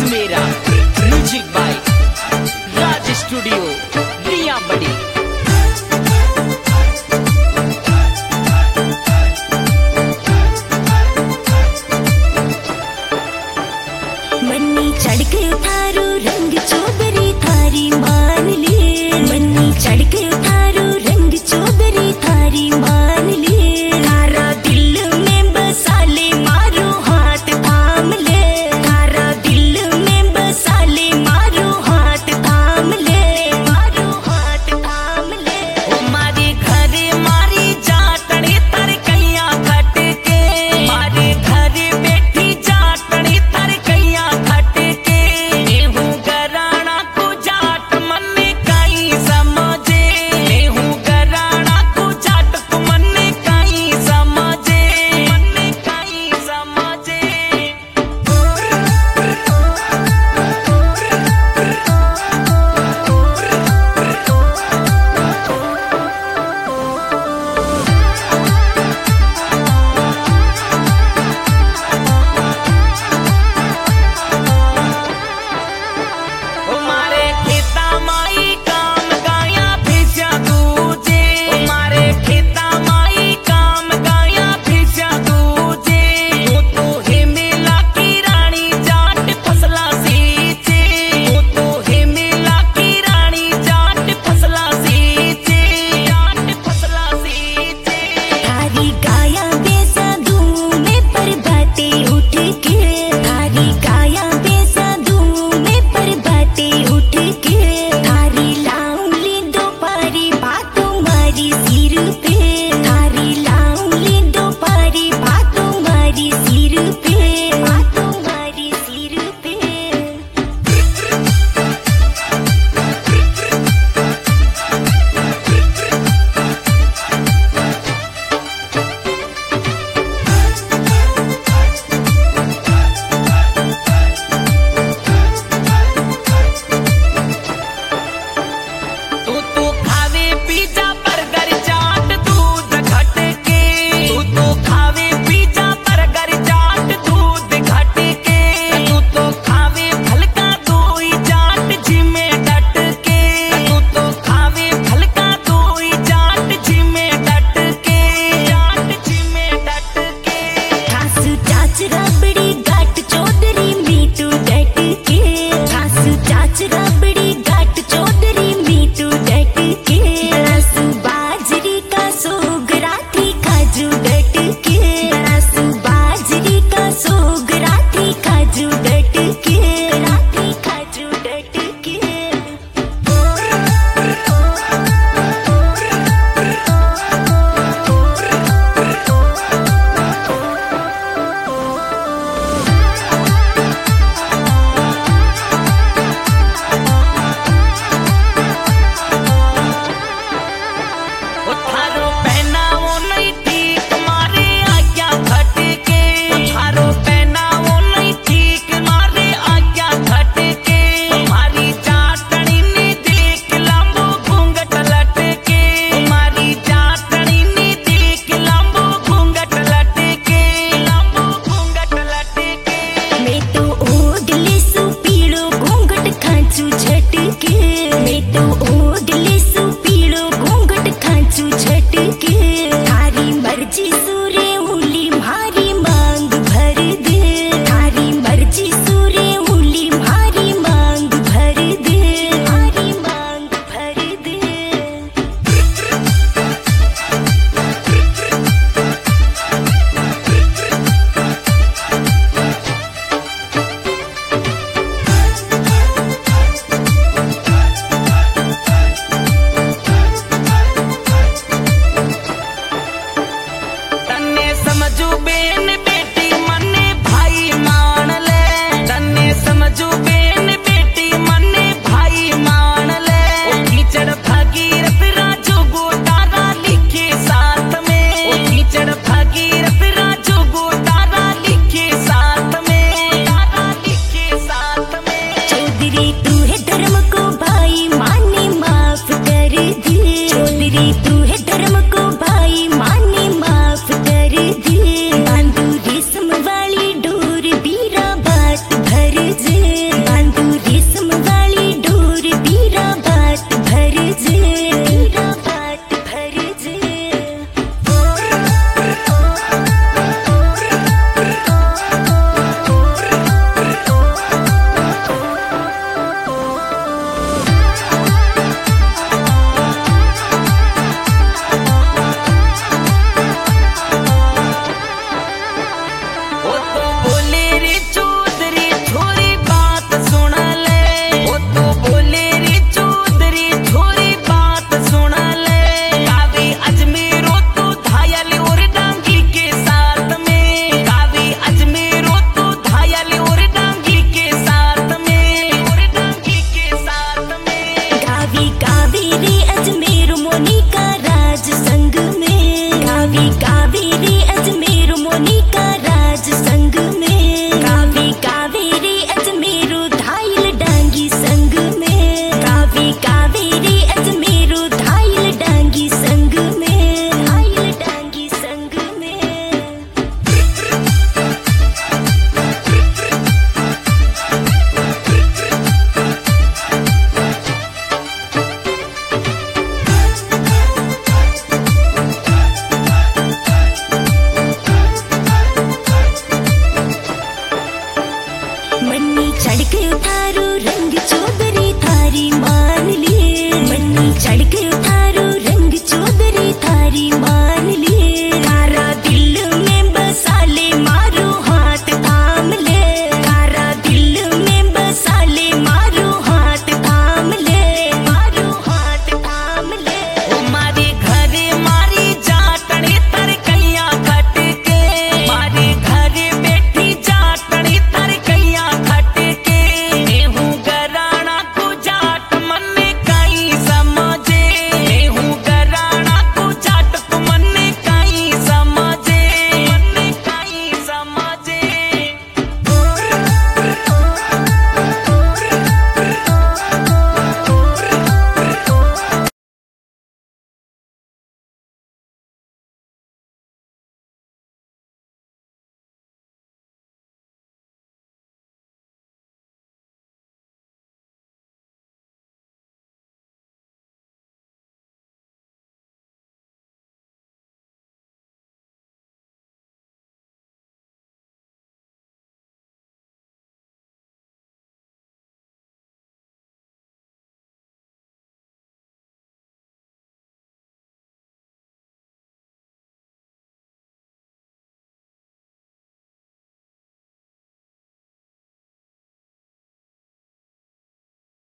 मेरा music by Raj studio लिया बड़ी। मन्नी चढ़ के उतारो रंग चौधरी थारी मान ले, मन्नी चढ़ के उतारो रंग चौधरी थारी मान ले। तारा दिल में बसा ले मारो हाथ थाम ले, तारा दिल में बसा ले मारो हाथ थाम ले, मारो हाथ थाम ले। ओ मारे घर मारी जाटड़ी तर कैया खट के, मारे घर बैठी जाटड़ी तर कैया खट के। नेहू गराणा को जाट मन काई समझे, नेहू गराणा को जाट को मन काई समझे, मन काई समझे। मारे खेता माई काम गाया भेजा दूजे, मारे खेता माई काम गाया भेजा दूजे। तो हे मेला की रानी जाट फसला सींचे, तो हे मेला की रानी जाट फसला सींचे, जाट फसला सींचे। थारी गाया बेसा दूं में पर बातें उठ के, थारी गाया बेसा दूं में पर बातें उठ के। थारी लाऊंली दो पारी बातों मारी सिर पे, थारी लाऊंली दो पारी बातों मारी सिर पे, बातों मारी सिर पे। तू खावे पिज्जा बर्गर चाट दूध घट के, तू खावे पिज्जा बर्गर चाट दूध घट के। तू खावे हल्का दोई चाट जिमे डट के, तू खावे हल्का दोई चाट जिमे डट के, चाट जिमे डट के। खासु चाच रबड़ी गाट चौधरी मीठू डट के, खासु चाच रबड़ी गाट चौधरी मीठू डट के। रसु बाजरी का सोगरा थी काजू डट के, रसु बाजरी का सोगरा थी काजू डट के, राती काजू डट के। थारो पहनावो नहीं ठीक मारे आज्ञा खट के, थारो पहनावो नहीं ठीक मारे आज्ञा खट के। तुम्हारी जाटनी ने देख लंबो घूंघट लट के, तुम्हारी जाटनी ने देख लंबो घूंघट लट के, लंबो घूंघट लट के। मैं तो ओडले सु पीड़ो घूंघट खांचू झटके, मैं तो ओडले सु पीड़ो घूंघट खांचू झटके। थारी मर्जी सूरे उंगली मारी मांग भर दे, थारी मर्जी सूरे उंगली मारी मांग भर दे, मारी मांग भर दे। तन्ने समझू बेन बेटी मन्ने भाई मान ले, तन्ने समझू बेन बेटी मन्ने भाई मान ले। ओ कीचड़ भगीरथ राजू गोटारा लिखे साथ में, ओ कीचड़